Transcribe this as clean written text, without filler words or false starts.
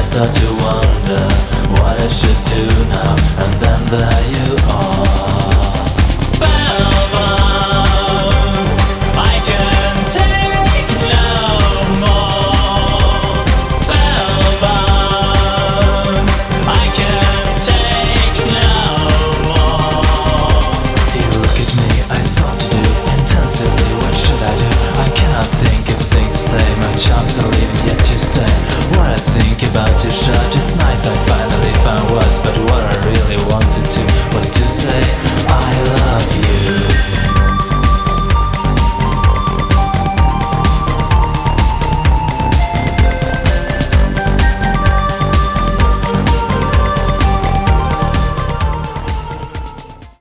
start to wonder what I should do now, and then there you are. Spellbound, I can take no more. Spellbound, I can take no more. You look at me, I thought to do intensively. What should I do? I cannot think of things to say. My charms are leaving, yet you stay. What I think about your shirt, it's nice I finally found words, but what I really wanted to was to say I love you.